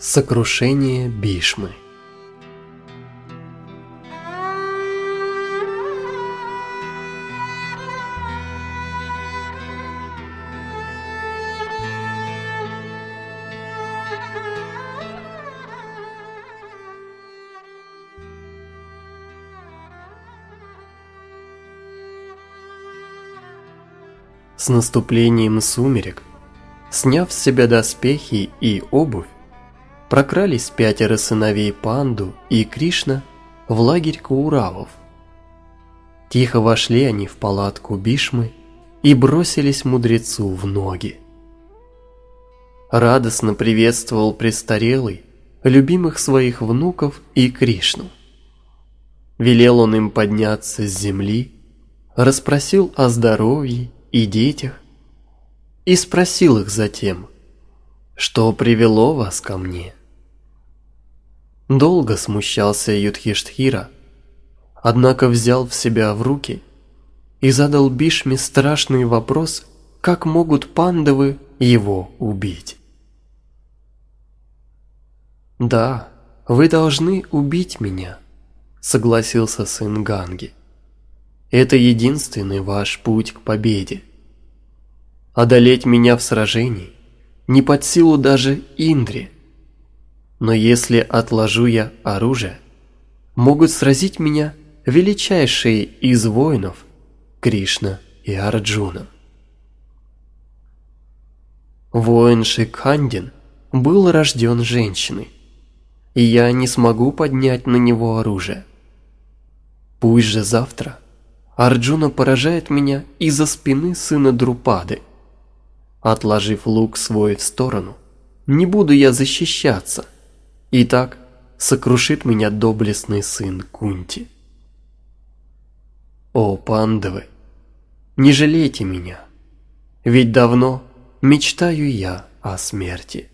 Сокрушение Бишмы. С наступлением сумерек, сняв с себя доспехи и обувь, прокрались 5 сыновей Панду и Кришна в лагерь Кауравов. Тихо вошли они в палатку Бишмы и бросились мудрецу в ноги. Радостно приветствовал престарелый любимых своих внуков и Кришну. Велел он им подняться с земли, расспросил о здоровье и детях и спросил их затем, что привело вас ко мне. Долго смущался Юдхиштхира, однако взял в себя в руки и задал Бишме страшный вопрос, как могут пандавы его убить. «Да, вы должны убить меня», — согласился сын Ганги. «Это единственный ваш путь к победе. Одолеть меня в сражении не под силу даже Индре. Но если отложу я оружие, могут сразить меня величайшие из воинов Кришна и Арджуна». Воин Шикхандин был рожден женщиной, и я не смогу поднять на него оружие. Пусть же завтра Арджуна поражает меня из-за спины сына Друпады. Отложив лук свой в сторону, не буду я защищаться, и так сокрушит меня доблестный сын Кунти. О, пандавы, не жалейте меня, ведь давно мечтаю я о смерти.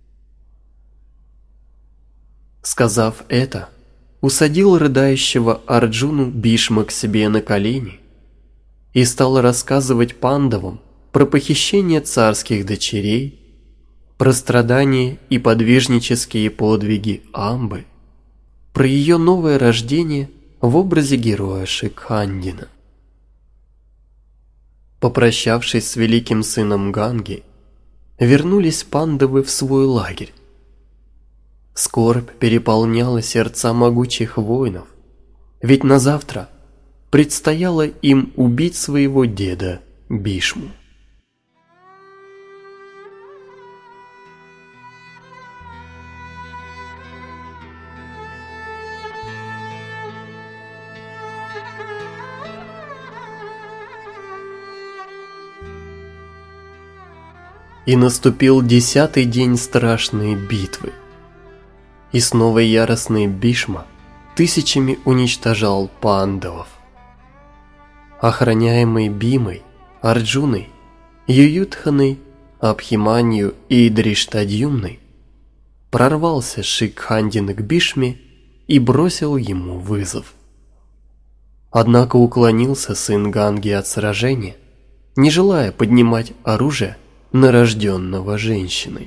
Сказав это, усадил рыдающего Арджуну Бишма к себе на колени и стал рассказывать пандавам про похищение царских дочерей, про страдания и подвижнические подвиги Амбы, про ее новое рождение в образе героя Шикхандина. Попрощавшись с великим сыном Ганги, вернулись пандавы в свой лагерь. Скорбь переполняла сердца могучих воинов, ведь на завтра предстояло им убить своего деда Бишму. И наступил 10-й день страшной битвы. И снова яростный Бишма тысячами уничтожал пандавов. Охраняемый Бимой, Арджуной, Ююдханой, Абхиманью и Дриштадьюмной, прорвался Шикхандин к Бишме и бросил ему вызов. Однако уклонился сын Ганги от сражения, не желая поднимать оружие на рожденного женщиной.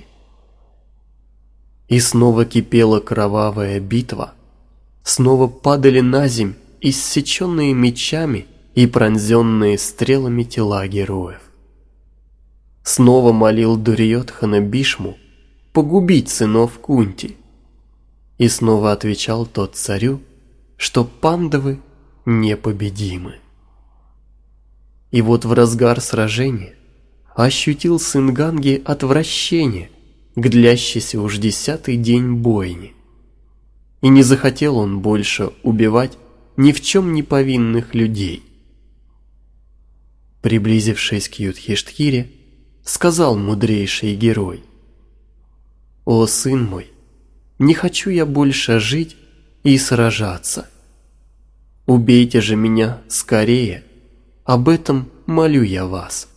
И снова кипела кровавая битва, снова падали на земь иссеченные мечами и пронзенные стрелами тела героев. Снова молил Дурьодхана Бишму погубить сынов Кунти, и снова отвечал тот царю, что пандавы непобедимы. И вот в разгар сражения ощутил сын Ганги отвращение к длящейся уж 10-й день бойни. И не захотел он больше убивать ни в чем не повинных людей. Приблизившись к Юдхиштхире, сказал мудрейший герой: «О, сын мой, не хочу я больше жить и сражаться. Убейте же меня скорее, об этом молю я вас».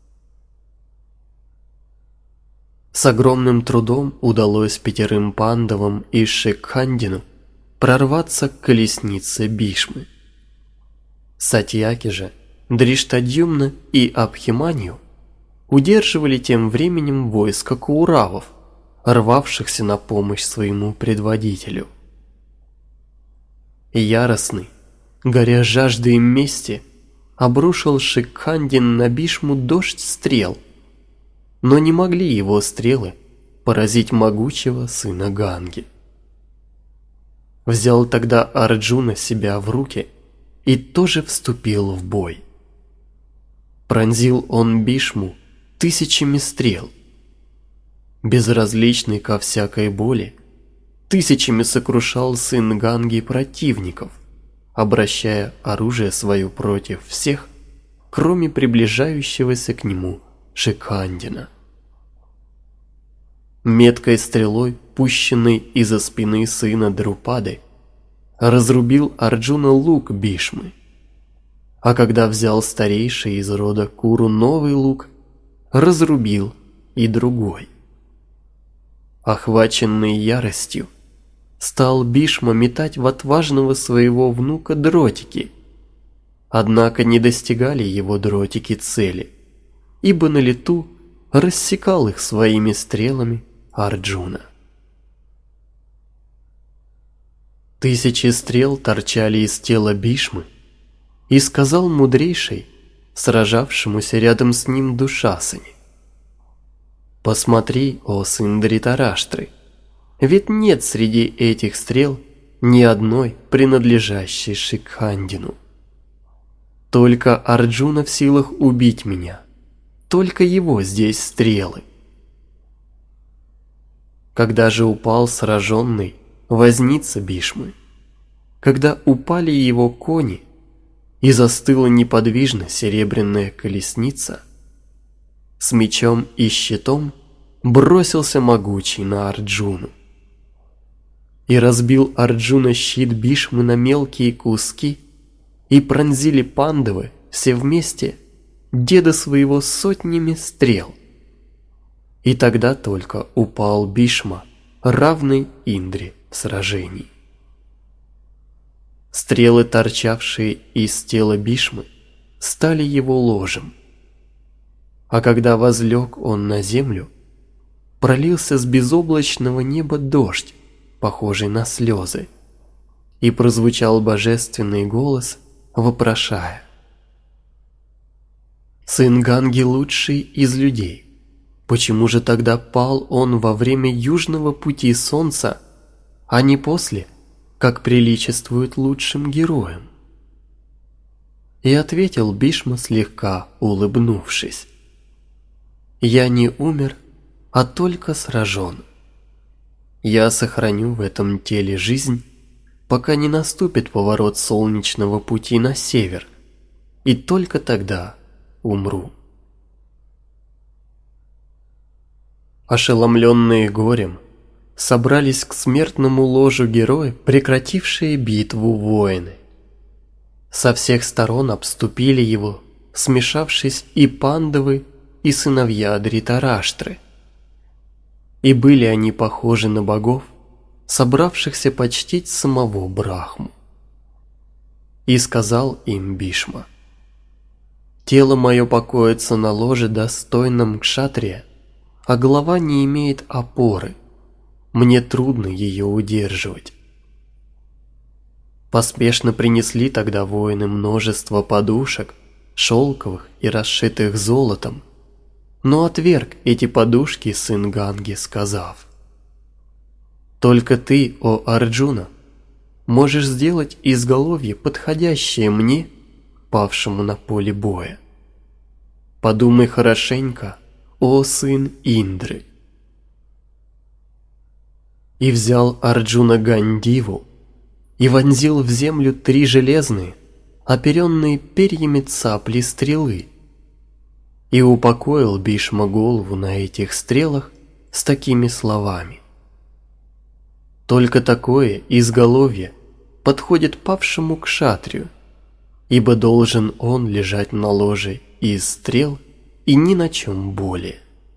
С огромным трудом удалось 5 пандавам и Шикхандину прорваться к колеснице Бишмы. Сатьяки же, Дриштадьюмна и Абхиманью удерживали тем временем войско Кауравов, рвавшихся на помощь своему предводителю. Яростный, горя жаждой мести, обрушил Шикхандин на Бишму дождь стрел, но не могли его стрелы поразить могучего сына Ганги. Взял тогда Арджуна себя в руки и тоже вступил в бой. Пронзил он Бишму тысячами стрел. Безразличный ко всякой боли, тысячами сокрушал сын Ганги противников, обращая оружие свое против всех, кроме приближающегося к нему Шикхандина. Меткой стрелой, пущенной из-за спины сына Друпады, разрубил Арджуна лук Бишмы. А когда взял старейший из рода Куру новый лук, разрубил и другой. Охваченный яростью, стал Бишма метать в отважного своего внука дротики. Однако не достигали его дротики цели, ибо на лету рассекал их своими стрелами Арджуна. Тысячи стрел торчали из тела Бишмы, и сказал мудрейший, сражавшемуся рядом с ним Душасане: «Посмотри, о сын Дритараштры, ведь нет среди этих стрел ни одной, принадлежащей Шикхандину. Только Арджуна в силах убить меня, только его здесь стрелы». Когда же упал сраженный возница Бишмы, когда упали его кони и застыла неподвижно серебряная колесница, с мечом и щитом бросился могучий на Арджуну. И разбил Арджуна щит Бишмы на мелкие куски, и пронзили Пандавы все вместе деда своего сотнями стрел. И тогда только упал Бишма, равный Индре в сражении. Стрелы, торчавшие из тела Бишмы, стали его ложем. А когда возлег он на землю, пролился с безоблачного неба дождь, похожий на слезы, и прозвучал божественный голос, вопрошая: «Сын Ганги лучший из людей, почему же тогда пал он во время южного пути солнца, а не после, как приличествует лучшим героям?» И ответил Бишма, слегка улыбнувшись: «Я не умер, а только сражен. Я сохраню в этом теле жизнь, пока не наступит поворот солнечного пути на север, и только тогда умру». Ошеломленные горем, собрались к смертному ложу героя, прекратившие битву воины. Со всех сторон обступили его, смешавшись и Пандавы, и сыновья Дритараштры. И были они похожи на богов, собравшихся почтить самого Брахму. И сказал им Бишма: «Тело мое покоится на ложе, достойном кшатрия, а голова не имеет опоры. Мне трудно ее удерживать». Поспешно принесли тогда воины множество подушек, шелковых и расшитых золотом, но отверг эти подушки сын Ганги, сказав: «Только ты, о Арджуна, можешь сделать изголовье, подходящее мне, павшему на поле боя. Подумай хорошенько, о сын Индры». И взял Арджуна Гандиву и вонзил в землю 3 железные, оперенные перьями цапли стрелы, и упокоил Бишма голову на этих стрелах с такими словами: «Только такое изголовье подходит павшему кшатрию, ибо должен он лежать на ложе из стрел и ни на чем более».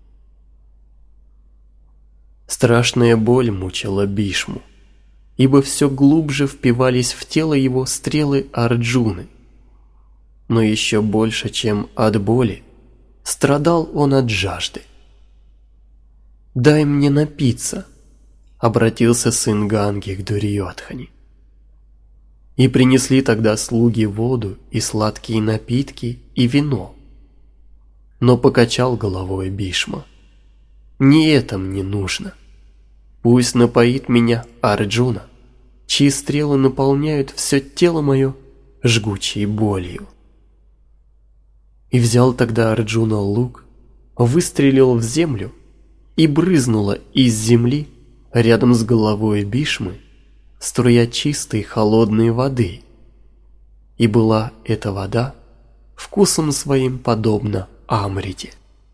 Страшная боль мучила Бишму, ибо все глубже впивались в тело его стрелы Арджуны. Но еще больше, чем от боли, страдал он от жажды. дай мне напиться», — обратился сын Ганги к Дурьёдхане. И принесли тогда слуги воду и сладкие напитки и вино. Но покачал головой Бишма: «Не это мне нужно. Пусть напоит меня Арджуна, чьи стрелы наполняют все тело мое жгучей болью». И взял тогда Арджуна лук, выстрелил в землю, и брызнула из земли рядом с головой Бишмы струя чистой холодной воды. И была эта вода вкусом своим подобна амрите.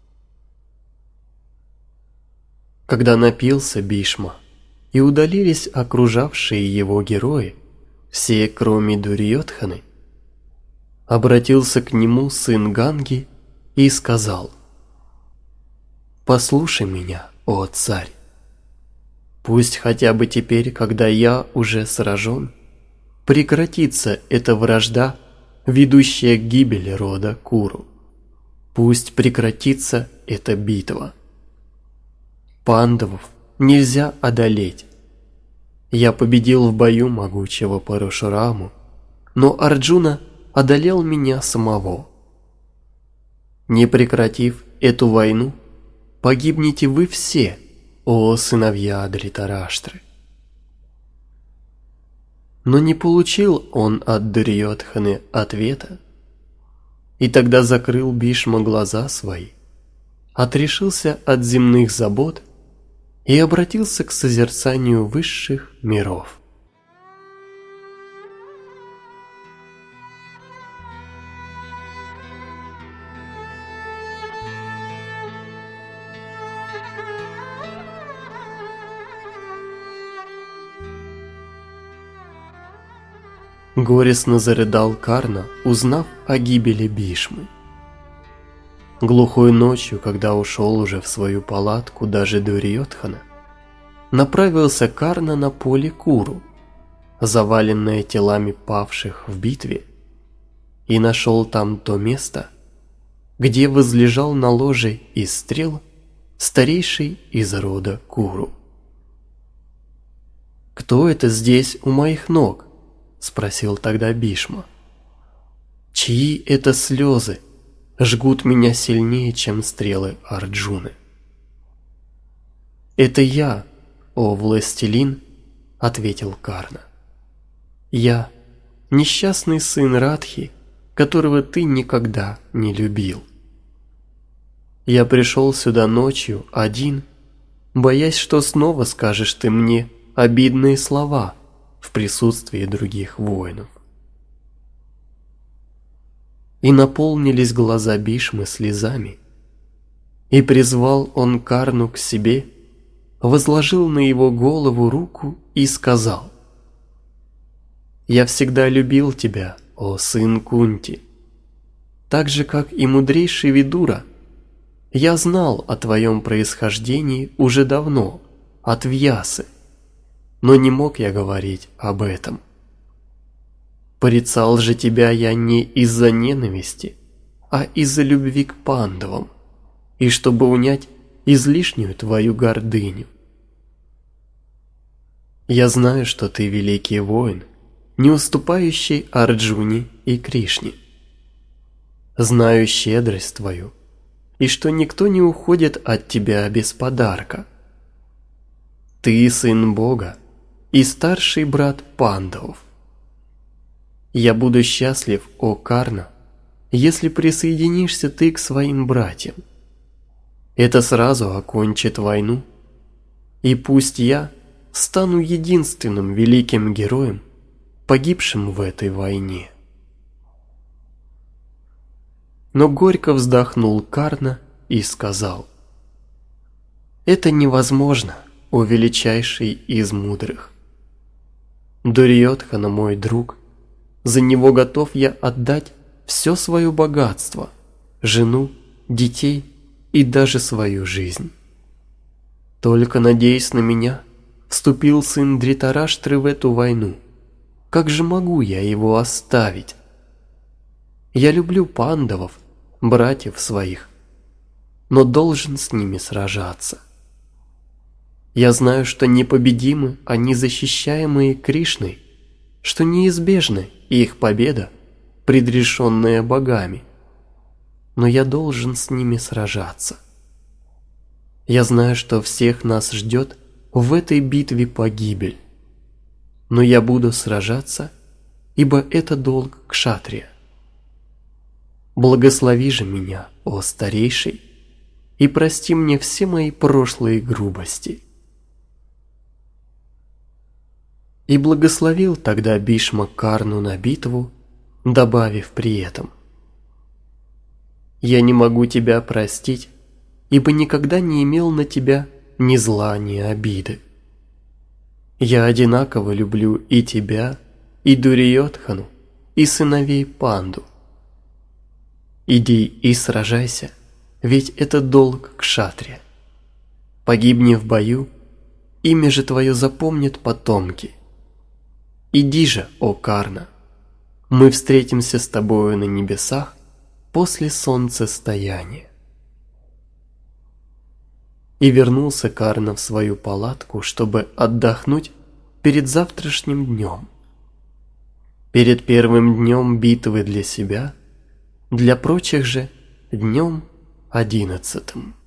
Когда напился Бишма, и удалились окружавшие его герои, все кроме Дурьёдханы, обратился к нему сын Ганги и сказал: «Послушай меня, о царь! Пусть хотя бы теперь, когда я уже сражен, прекратится эта вражда, ведущая к гибели рода Куру. Пусть прекратится эта битва. Пандавов нельзя одолеть. Я победил в бою могучего Парашураму, но Арджуна одолел меня самого. Не прекратив эту войну, погибнете вы все, о сыновья Дритараштры». Но не получил он от Дурьёдханы ответа, и тогда закрыл Бишма глаза свои, отрешился от земных забот и обратился к созерцанию высших миров. Горестно зарыдал Карна, узнав о гибели Бишмы. Глухой ночью, когда ушел уже в свою палатку даже Дурьёдхана, направился Карна на поле Куру, заваленное телами павших в битве, и нашел там то место, где возлежал на ложе из стрел старейший из рода Куру. «Кто это здесь у моих ног?» — спросил тогда Бишма. «Чьи это слезы жгут меня сильнее, чем стрелы Арджуны?» «Это я, о властелин», — ответил Карна. «Я, несчастный сын Радхи, которого ты никогда не любил. Я пришел сюда ночью один, боясь, что снова скажешь ты мне обидные слова в присутствии других воинов». И наполнились глаза Бишмы слезами, и призвал он Карну к себе, возложил на его голову руку и сказал: «Я всегда любил тебя, о сын Кунти. Так же, как и мудрейший Видура, я знал о твоем происхождении уже давно, от Вьясы, но не мог я говорить об этом. Порицал же тебя я не из-за ненависти, а из-за любви к пандавам, и чтобы унять излишнюю твою гордыню. Я знаю, что ты великий воин, не уступающий Арджуне и Кришне. Знаю щедрость твою, и что никто не уходит от тебя без подарка. Ты сын Бога и старший брат пандавов. Я буду счастлив, о Карна, если присоединишься ты к своим братьям. Это сразу окончит войну, и пусть я стану единственным великим героем, погибшим в этой войне». Но горько вздохнул Карна и сказал: «Это невозможно, о величайший из мудрых. Дурьёдхана мой друг, за него готов я отдать все свое богатство, жену, детей и даже свою жизнь. Только, надеясь на меня, вступил сын Дритараштры в эту войну. Как же могу я его оставить? Я люблю пандавов, братьев своих, но должен с ними сражаться. Я знаю, что непобедимы они, защищаемые Кришной, что неизбежна их победа, предрешенная богами. Но я должен с ними сражаться. Я знаю, что всех нас ждет в этой битве погибель. Но я буду сражаться, ибо это долг кшатрия. Благослови же меня, о старейший, и прости мне все мои прошлые грубости. И благословил тогда Бишма Карну на битву, добавив при этом: «Я не могу тебя простить, ибо никогда не имел на тебя ни зла, ни обиды. Я одинаково люблю и тебя, и Дурьёдхану, и сыновей Панду. Иди и сражайся, ведь это долг кшатрия. Погибни в бою, имя же твое запомнят потомки. Иди же, о Карна, мы встретимся с тобою на небесах после солнцестояния». И вернулся Карна в свою палатку, чтобы отдохнуть перед завтрашним днем. Перед первым днем битвы для себя, для прочих же днем 11.